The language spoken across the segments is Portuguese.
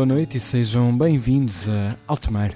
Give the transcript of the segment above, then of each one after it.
boa noite e sejam bem-vindos a Alto Mar.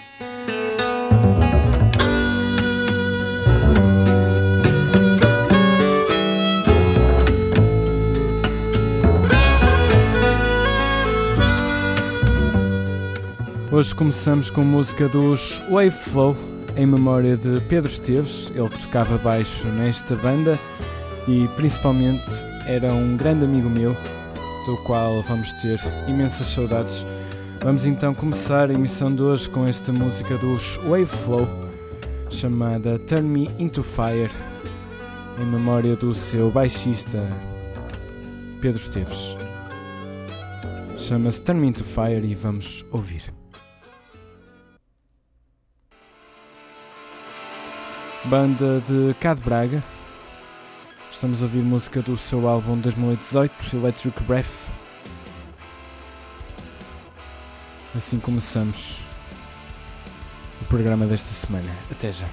Hoje começamos com música dos Wave Flow, em memória de Pedro Esteves, ele que tocava baixo nesta banda e principalmente era um grande amigo meu, do qual vamos ter imensas saudades. Vamos então começar a emissão de hoje com esta música dos Wave Flow, chamada Turn Me Into Fire, em memória do seu baixista Pedro Esteves. Chama-se Turn Me Into Fire e vamos ouvir. Banda de cá de Braga. Estamos a ouvir música do seu álbum 2018, Electric Breath. Assim começamos o programa desta semana. Até já.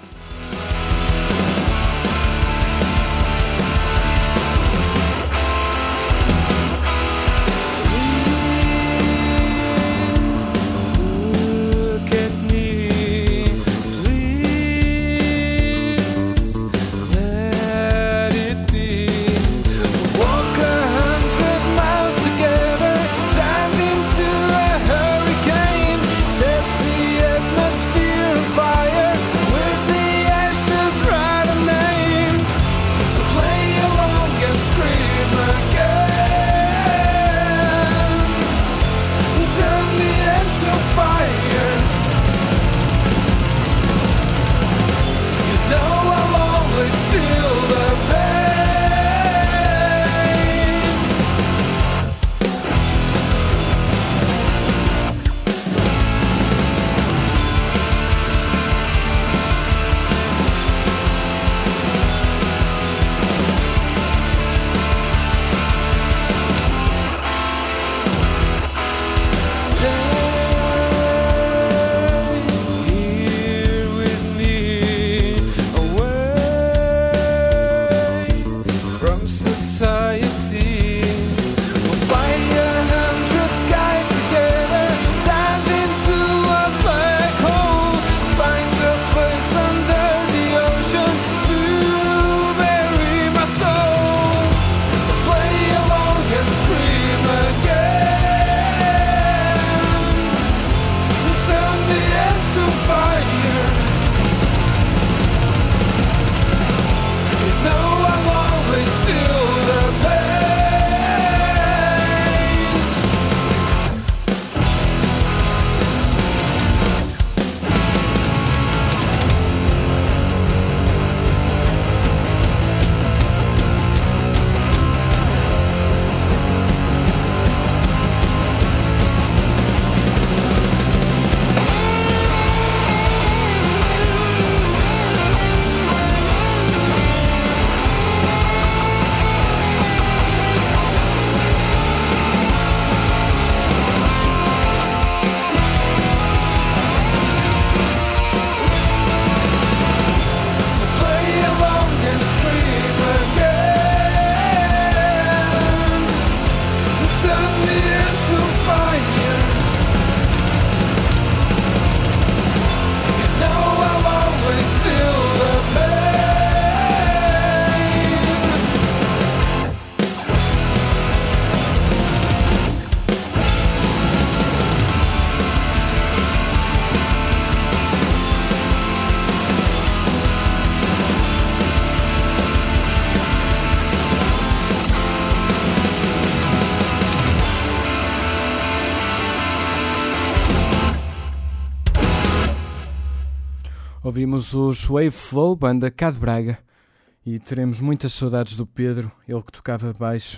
Ouvimos os Wave Flow, banda cá de Braga, e teremos muitas saudades do Pedro, ele que tocava baixo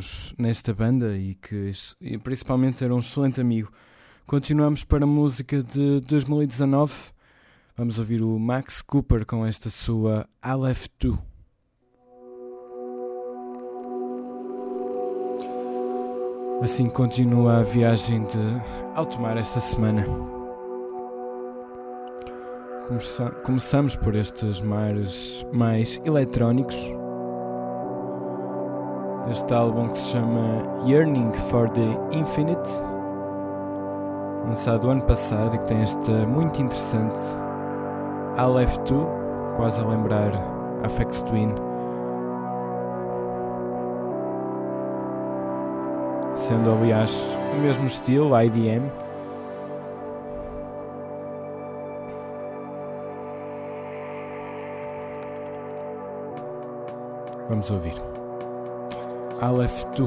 nesta banda e que principalmente era um excelente amigo. Continuamos para a música de 2019, vamos ouvir o Max Cooper com esta sua I Left To. Assim continua a viagem de alto mar esta semana. Começamos por estes mares mais eletrónicos. Este álbum que se chama Yearning for the Infinite lançado ano passado e que tem este muito interessante Aleph 2, quase a lembrar Aphex Twin, sendo aliás o mesmo estilo, IDM. Vamos ouvir Aleph 2.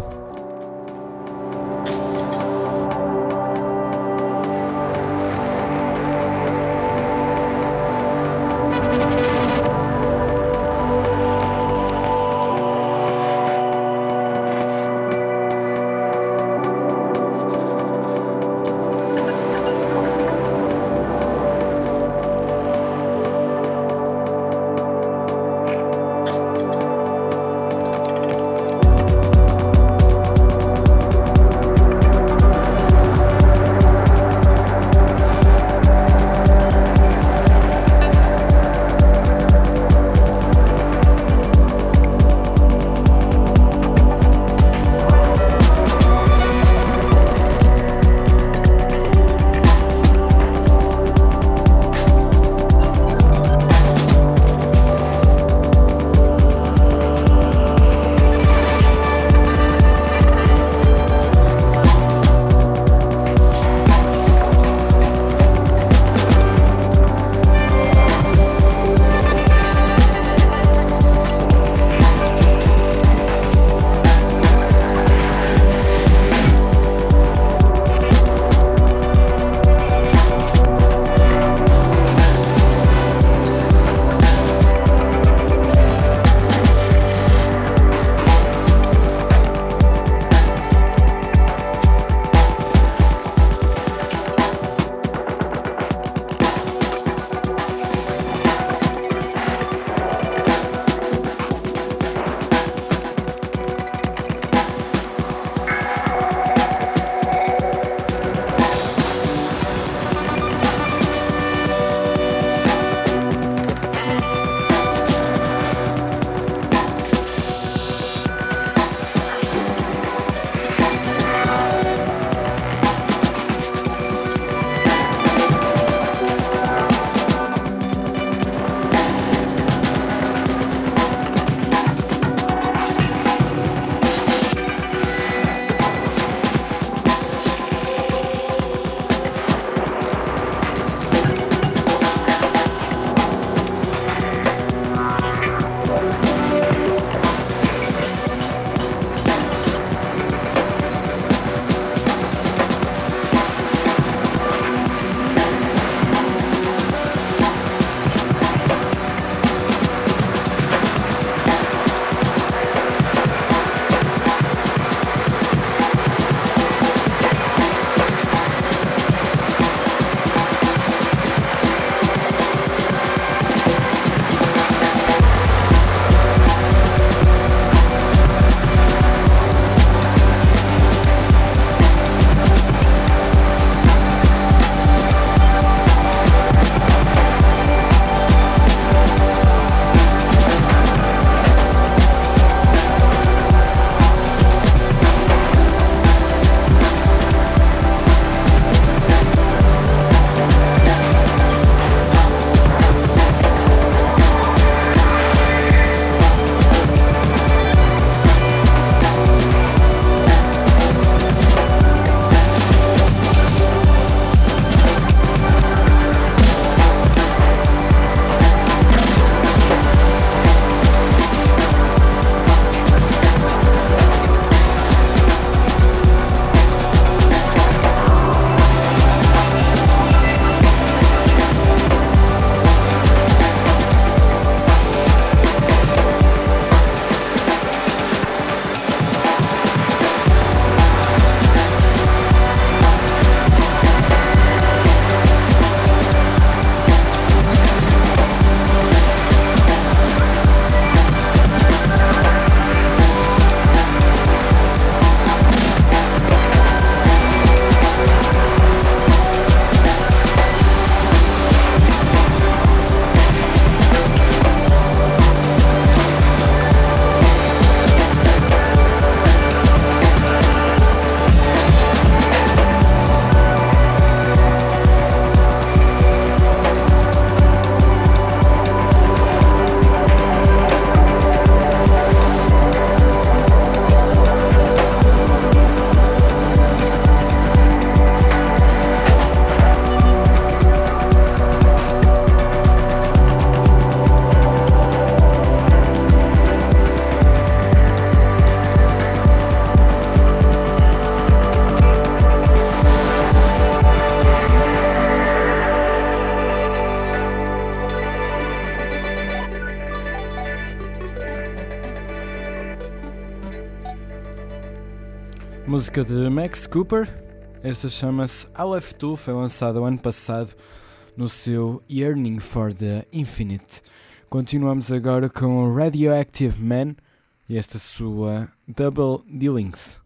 Música de Max Cooper, esta chama-se I Left You, foi lançada o ano passado no seu Yearning for the Infinite. Continuamos agora com Radioactive Man e esta sua Double Dealings.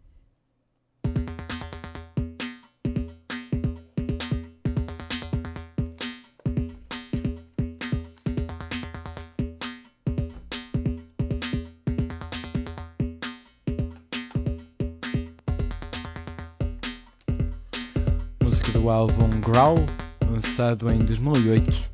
Do álbum Growl, lançado em 2008.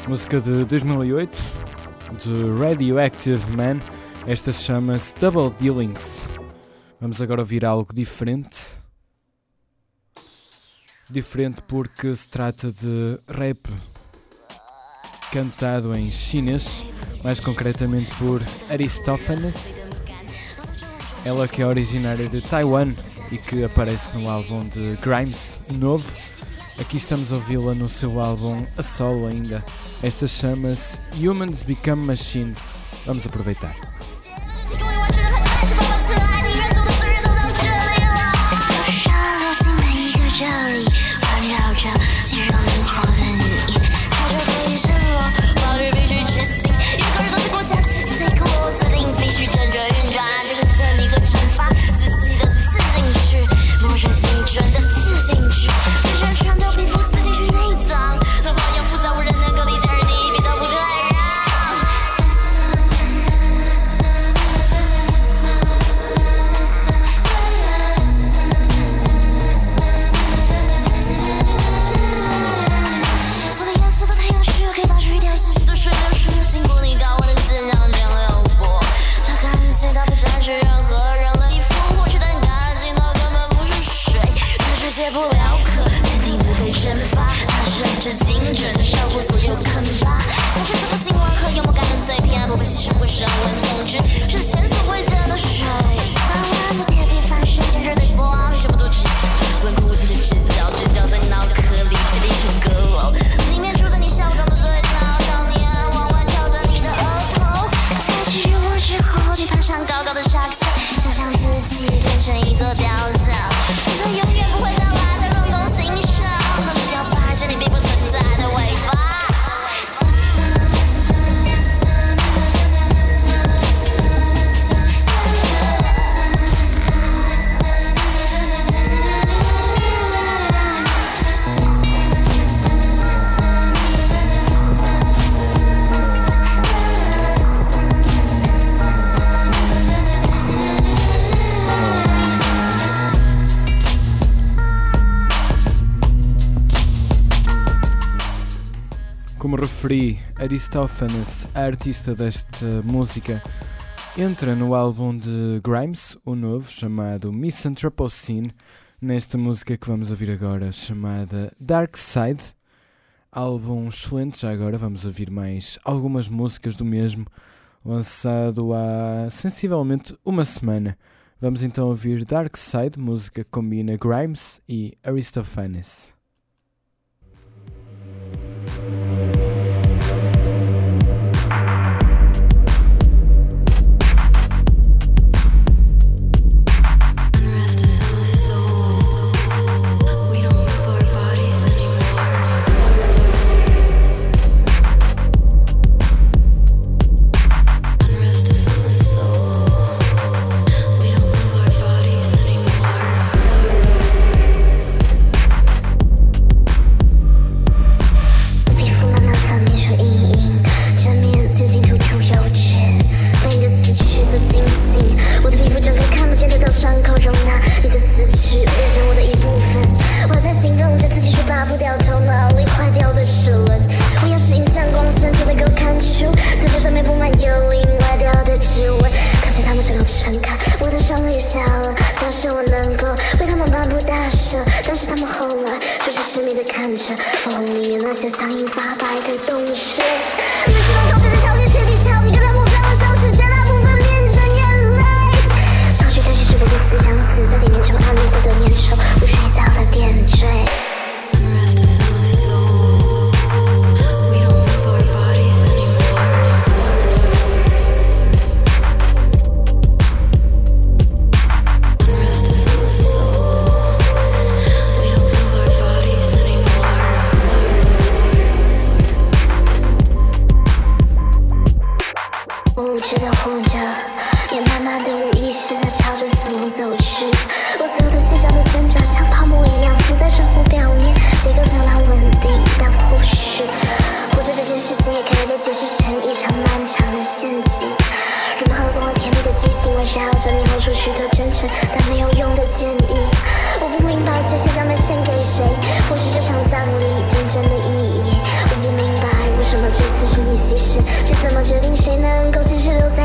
Música de 2008 de Radioactive Man. Esta chama-se Double Dealings. Vamos agora ouvir algo diferente. Diferente porque se trata de rap cantado em chinês, mais concretamente por Aristófanes. Ela que é originária de Taiwan e que aparece no álbum de Grimes novo. Aqui estamos a ouvi-la no seu álbum a solo ainda. Esta chama-se Humans Become Machines. Vamos aproveitar. Como referi, Aristófanes, a artista desta música, entra no álbum de Grimes, o novo, chamado Misanthropocene, nesta música que vamos ouvir agora, chamada Dark Side. Álbum excelente, já agora vamos ouvir mais algumas músicas do mesmo, lançado há sensivelmente uma semana. Vamos então ouvir Dark Side, música que combina Grimes e Aristófanes.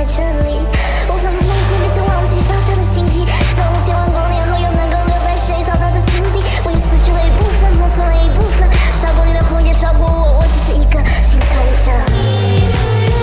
真理。我反复梦见被囚忘记发射的星体，走了千万光年后又能够留在谁嘈杂的心底？我已死去了一部分，磨损了一部分，烧过你的火也烧过我，我只是一个幸存者。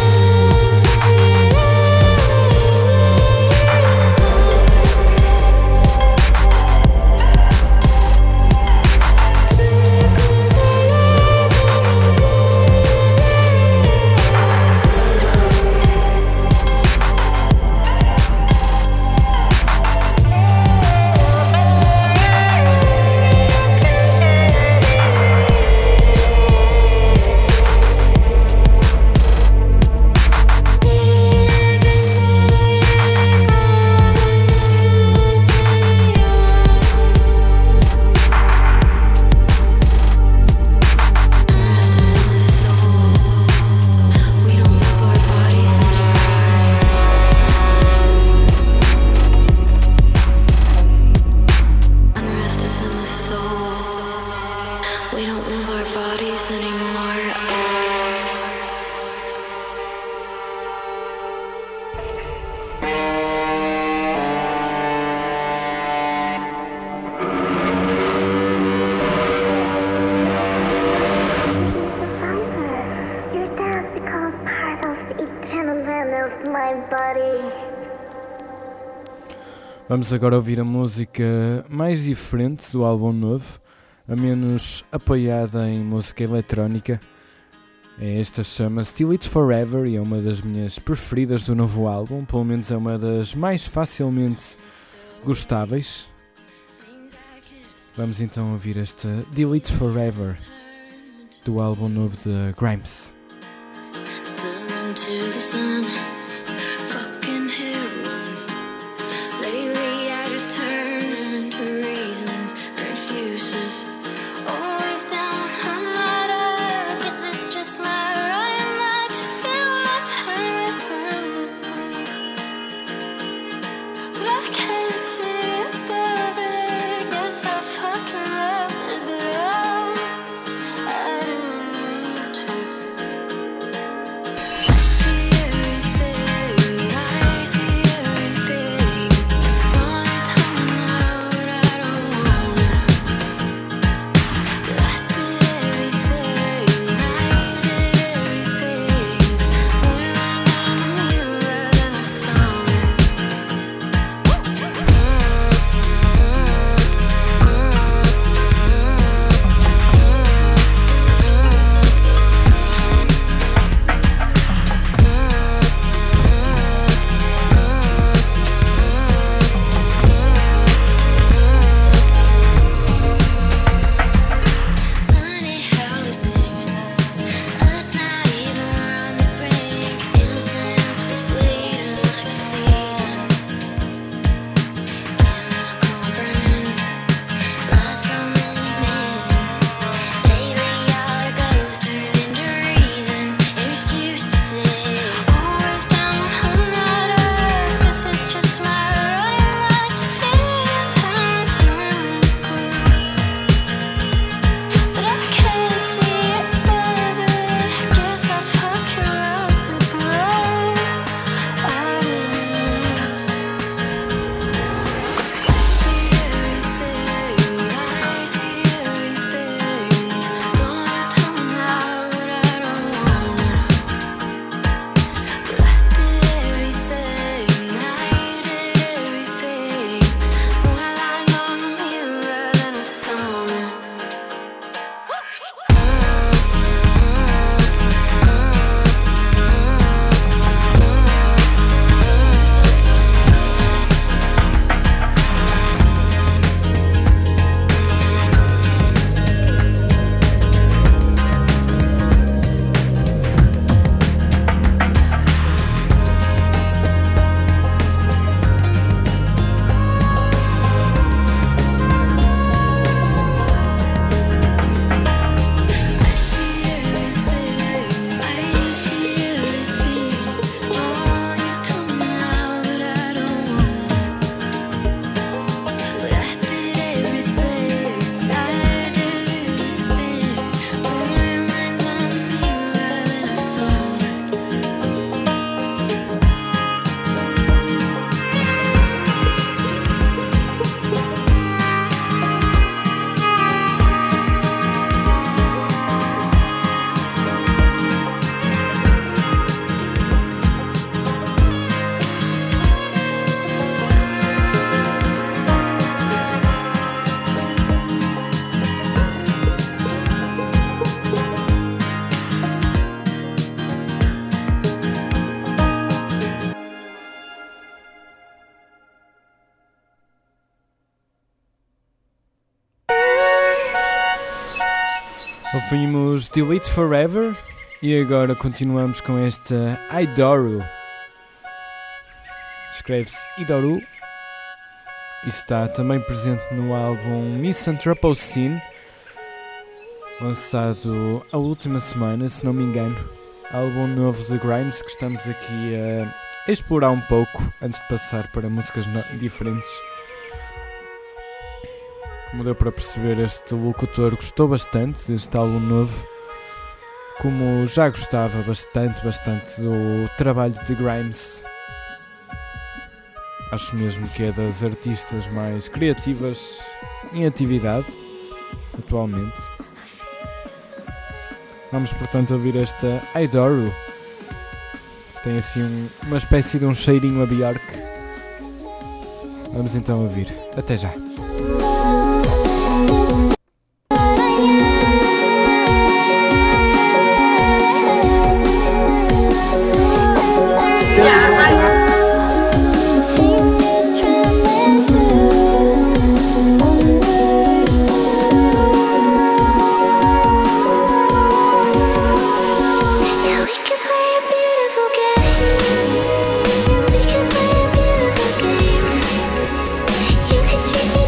Vamos agora ouvir a música mais diferente do álbum novo, a menos apoiada em música eletrónica. Esta chama-se Till It's Forever e é uma das minhas preferidas do novo álbum, pelo menos é uma das mais facilmente gostáveis. Vamos então ouvir esta Till It's Forever do álbum novo de Grimes. See everything. Ouvimos Delete Forever e agora continuamos com esta Idoru. Escreve-se Idoru e está também presente no álbum Misanthropocene, lançado a última semana, se não me engano. Álbum novo de Grimes que estamos aqui a explorar um pouco antes de passar para músicas diferentes. Como deu para perceber, este locutor gostou bastante deste álbum novo, como já gostava bastante do trabalho de Grimes. Acho mesmo que é das artistas mais criativas em atividade atualmente. Vamos portanto ouvir esta Idoru. Tem assim uma espécie de um cheirinho a Björk. Vamos então ouvir. Até já. Chase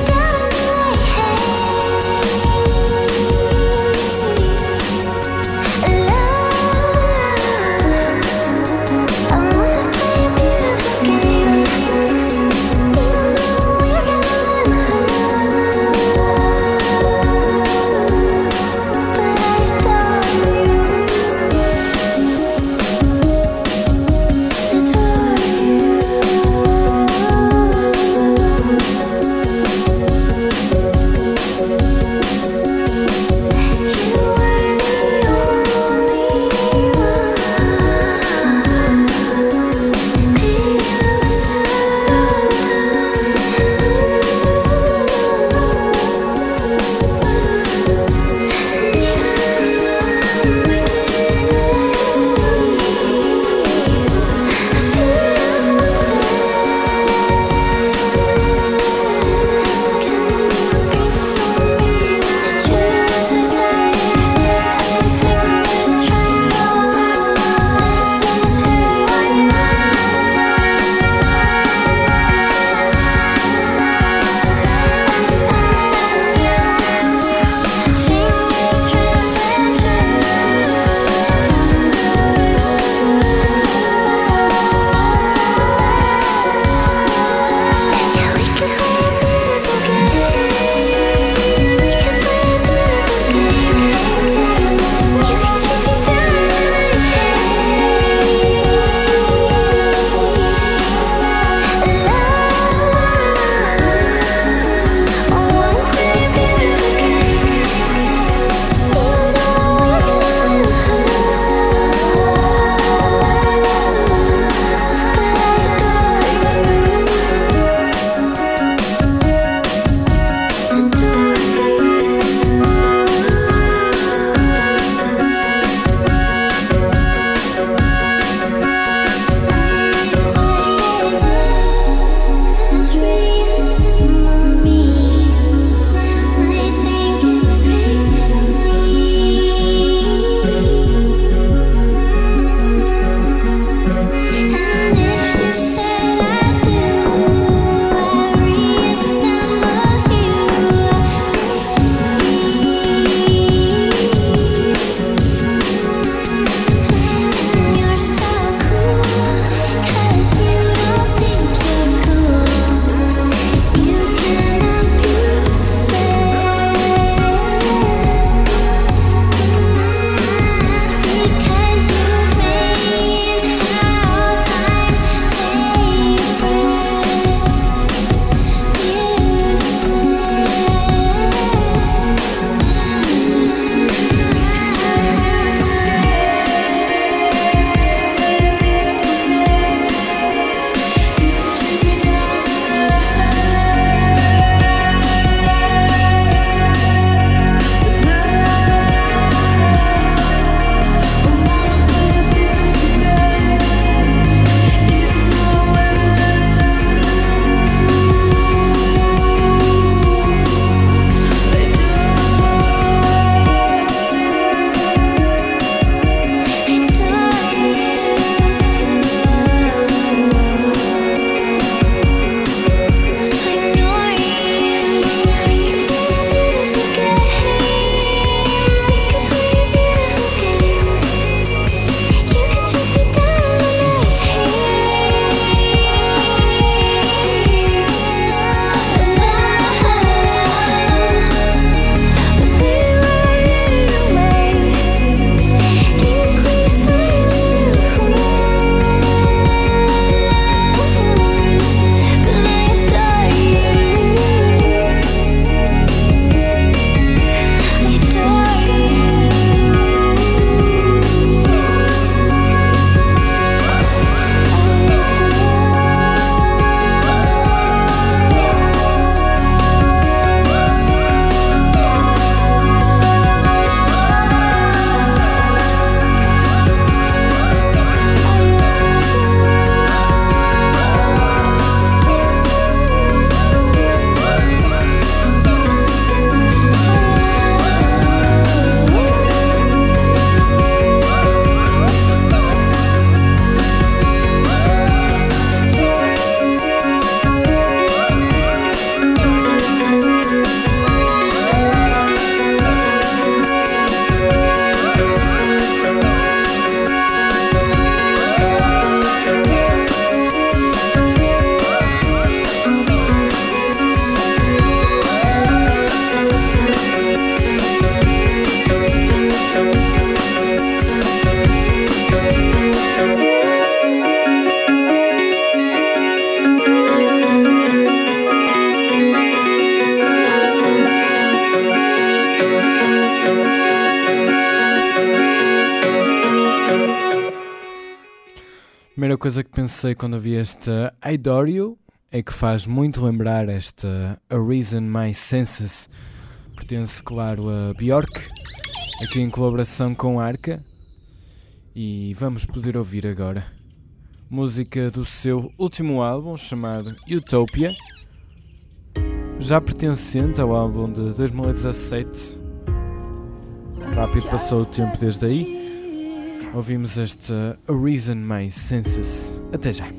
primeira coisa que pensei quando ouvi esta I Adore You é que faz muito lembrar esta A Reason My Senses. Pertence, claro, a Björk, aqui em colaboração com Arca. E vamos poder ouvir agora música do seu último álbum, chamado Utopia, já pertencente ao álbum de 2017. Rápido passou o tempo desde aí. Ouvimos esta A Reason My Senses. Até já.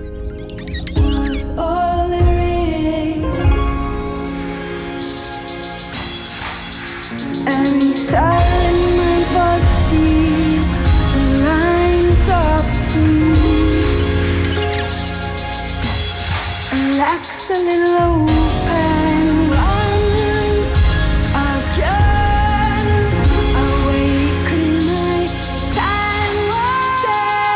Relax a little open, runs again. Awaken my silence,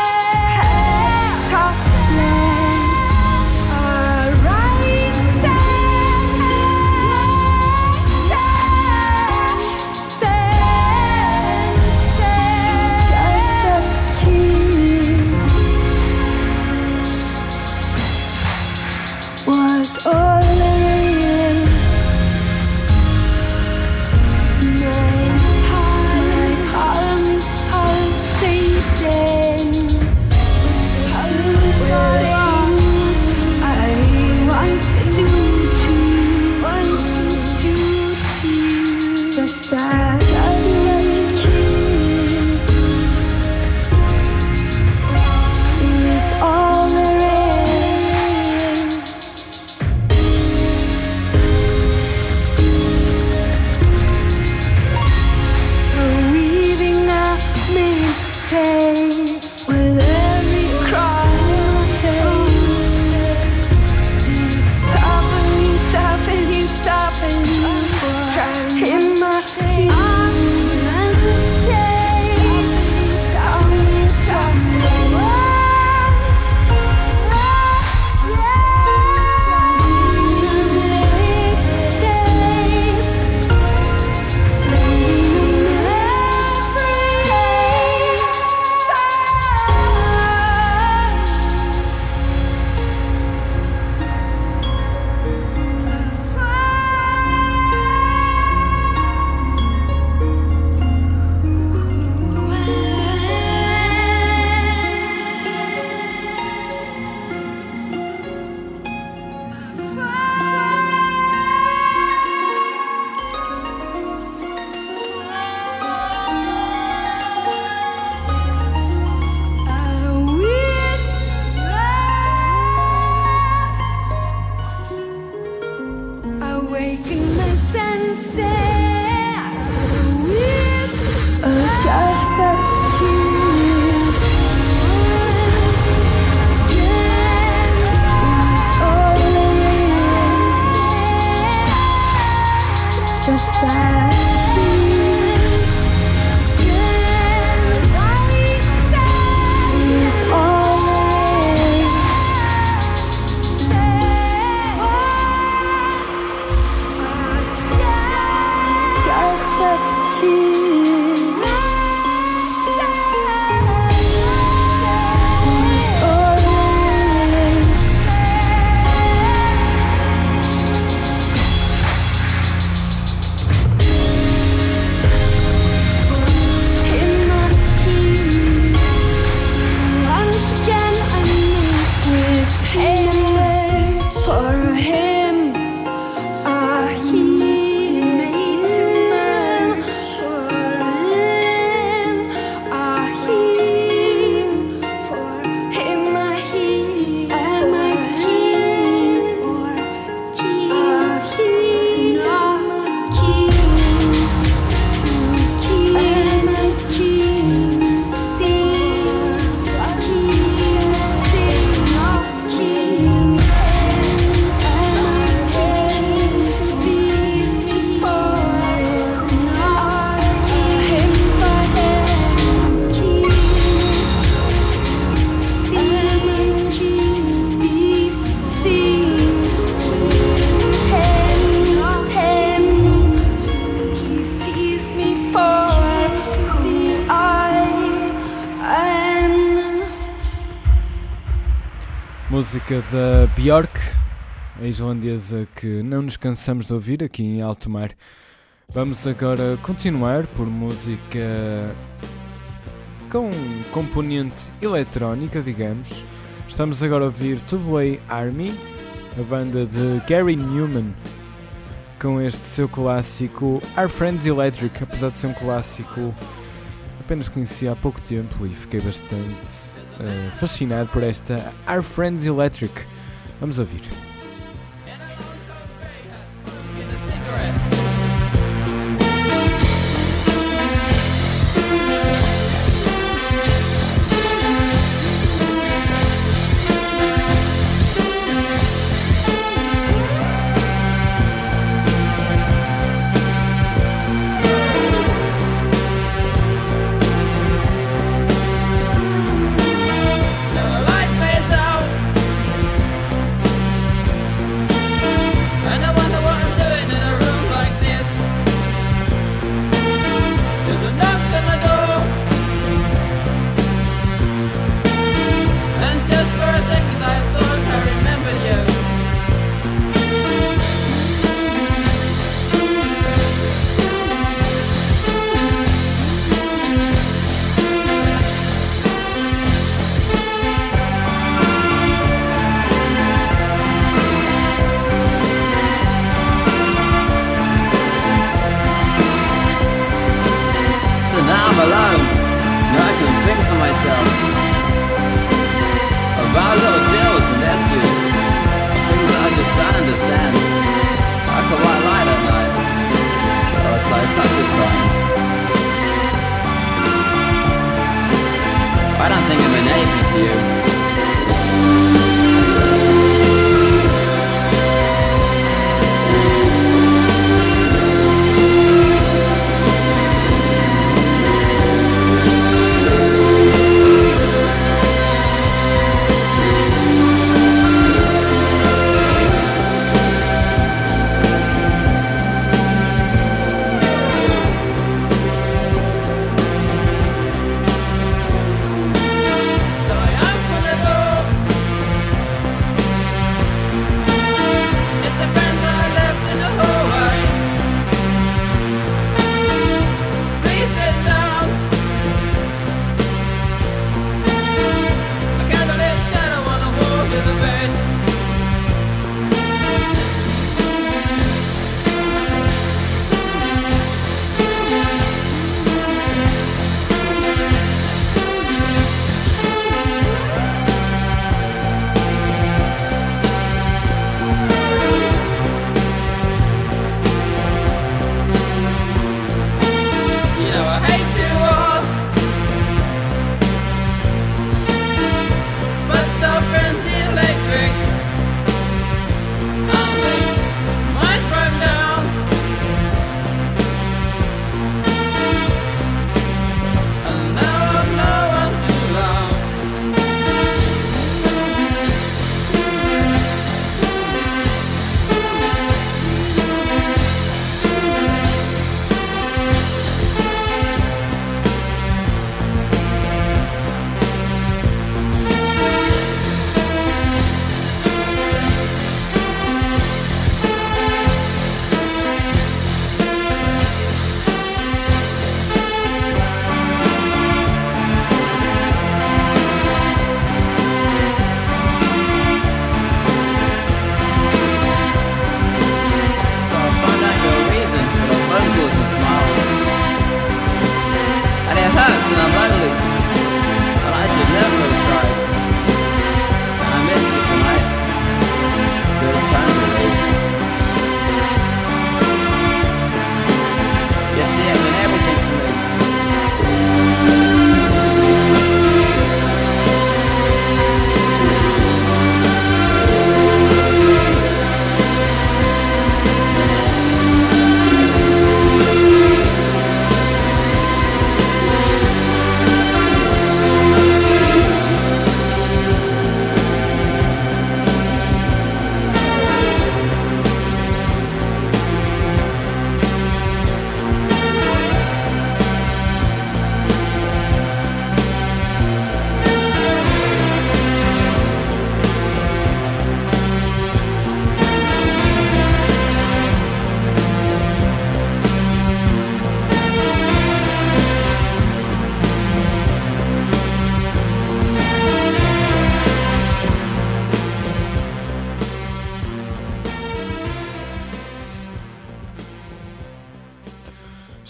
topless, just up to kiss was all there is. My palms pulsating, I want to just that, is all there is. Weaving a mixtape with every cry of faith. Stopping you in my arms and take some words. Awaken my senses, just up to you. Was all there is. Just that kiss is all there is. Just that kiss is all there is. In my key, once again I meet with him. For him, he made to man. For música da Björk, a islandesa que não nos cansamos de ouvir aqui em alto mar. Vamos agora continuar por música com componente eletrónica, digamos. Estamos agora a ouvir Two-Way Army, a banda de Gary Newman, com este seu clássico Our Friends Electric. Apesar de ser um clássico, apenas conheci há pouco tempo e fiquei bastante fascinado por esta Our Friends Electric. Vamos ouvir.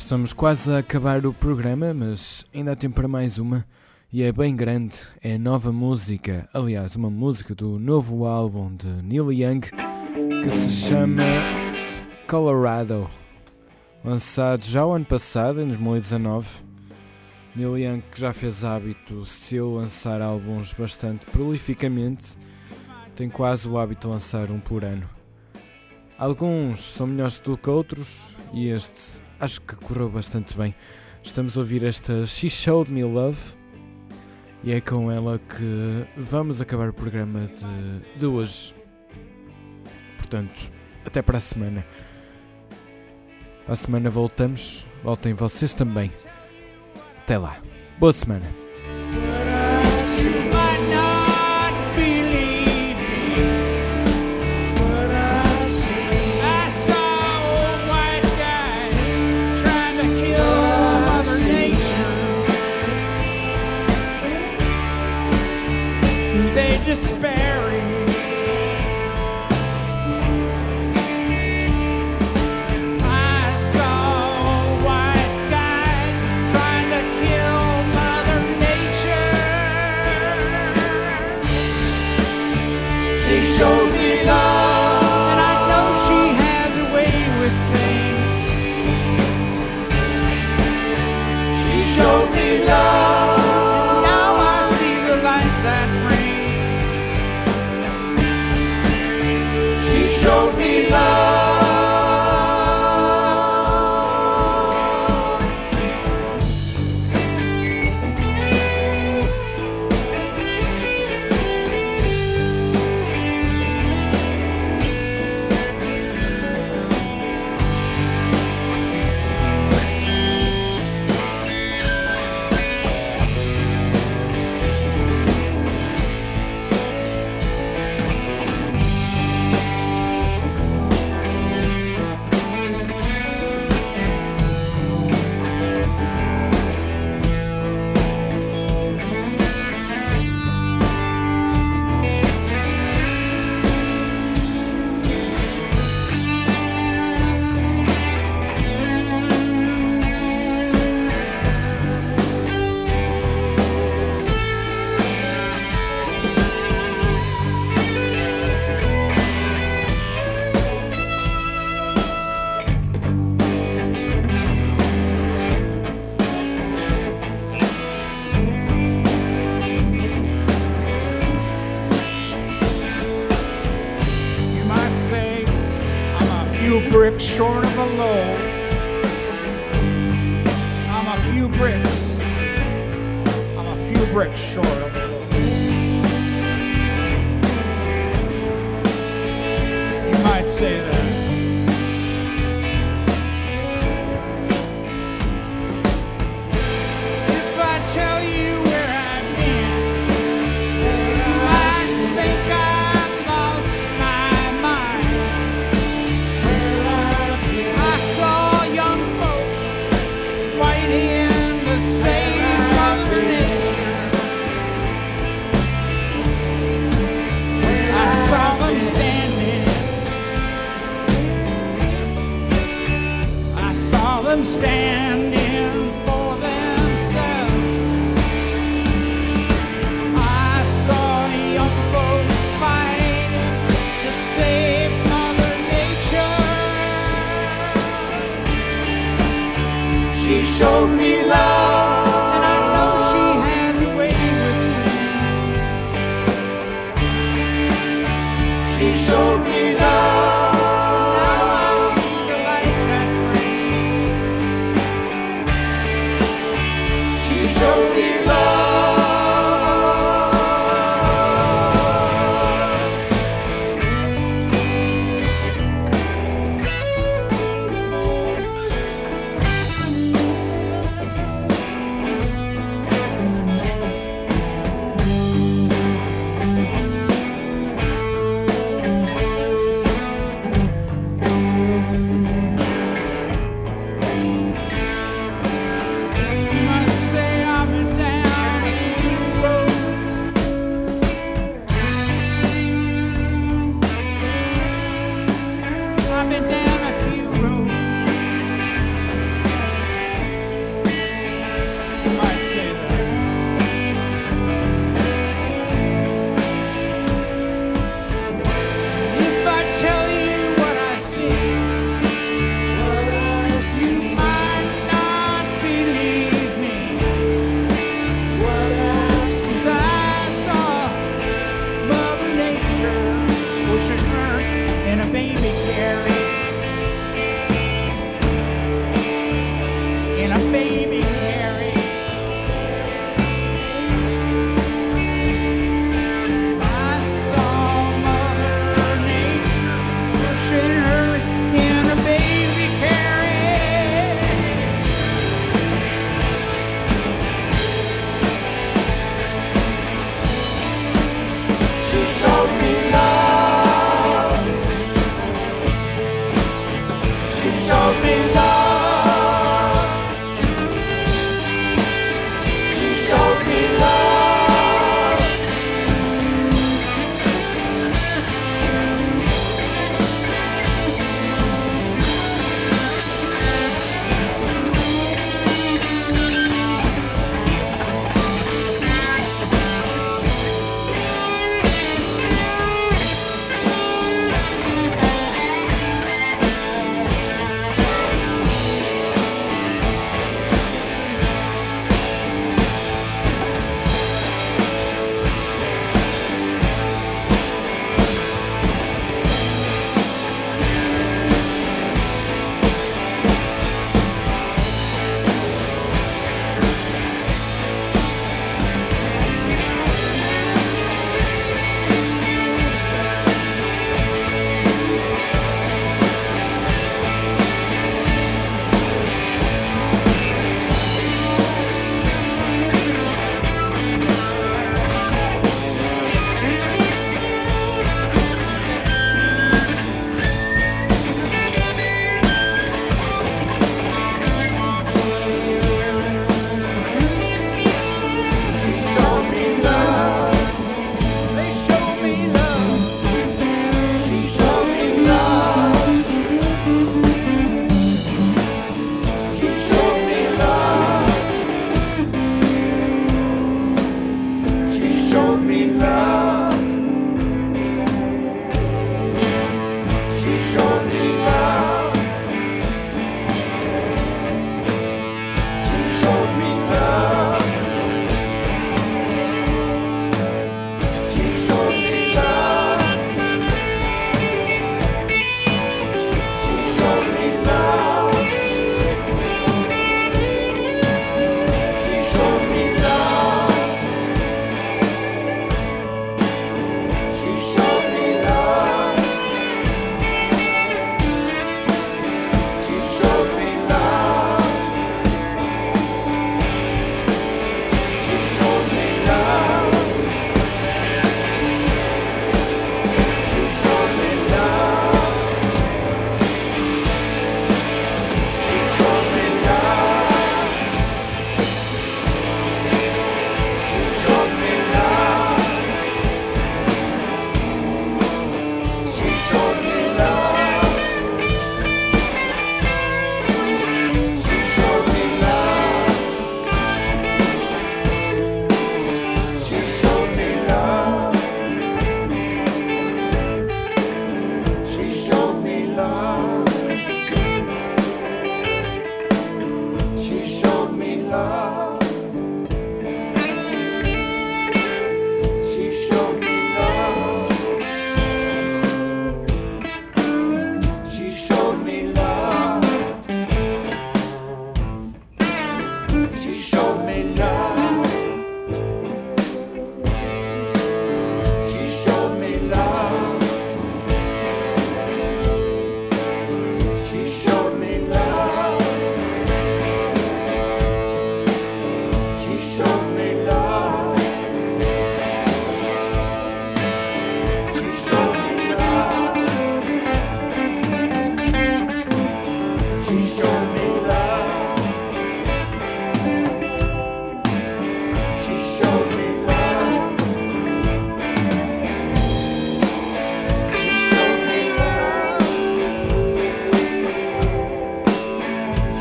Estamos quase a acabar o programa, mas ainda há tempo para mais uma, e é bem grande. É nova música, aliás, uma música do novo álbum de Neil Young, que se chama Colorado, lançado já o ano passado, em 2019. Neil Young, que já fez hábito de lançar álbuns bastante prolificamente, tem quase o hábito de lançar um por ano. Alguns são melhores do que outros, e este acho que correu bastante bem. Estamos a ouvir esta She Showed Me Love, e é com ela que vamos acabar o programa de hoje. Portanto, até para a semana. Para a semana voltamos, voltem vocês também. Até lá. Boa semana. Despairing, I saw white guys trying to kill Mother Nature. She showed me love, and I know she has a way with things. She showed me love, and now I see the light that brings. Showed me love. Bricks short of a loaf. I'm a few bricks short of a loaf. You might say that. If I tell you where I've been, you might think I lost my mind. I saw young folks fighting to save Mother Nature. I saw them standing. I saw them standing for themselves. I saw young folks fighting to save Mother Nature. She showed me love, and I know she has a way with things. She showed me love, now I see the light that brings. She showed me love.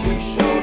too short.